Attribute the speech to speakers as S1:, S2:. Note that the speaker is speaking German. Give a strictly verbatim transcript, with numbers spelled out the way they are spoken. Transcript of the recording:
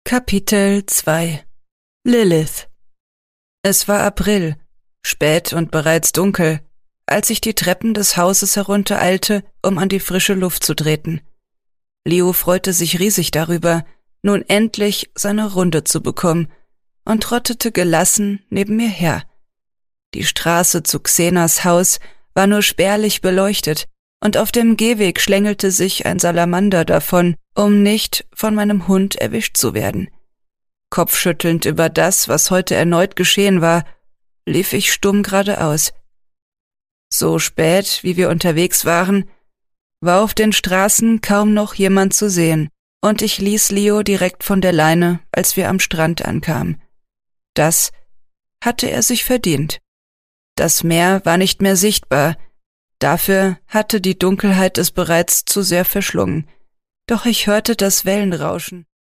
S1: Kapitel zwei. Lilith. Es war April, spät und bereits dunkel, als ich die Treppen des Hauses heruntereilte, um an die frische Luft zu treten. Leo freute sich riesig darüber, nun endlich seine Runde zu bekommen, und trottete gelassen neben mir her. Die Straße zu Xenas Haus war nur spärlich beleuchtet, und auf dem Gehweg schlängelte sich ein Salamander davon, um nicht von meinem Hund erwischt zu werden. Kopfschüttelnd über das, was heute erneut geschehen war, lief ich stumm geradeaus. So spät, wie wir unterwegs waren, war auf den Straßen kaum noch jemand zu sehen, und ich ließ Leo direkt von der Leine, als wir am Strand ankamen. Das hatte er sich verdient. Das Meer war nicht mehr sichtbar, dafür hatte die Dunkelheit es bereits zu sehr verschlungen, doch ich hörte das Wellenrauschen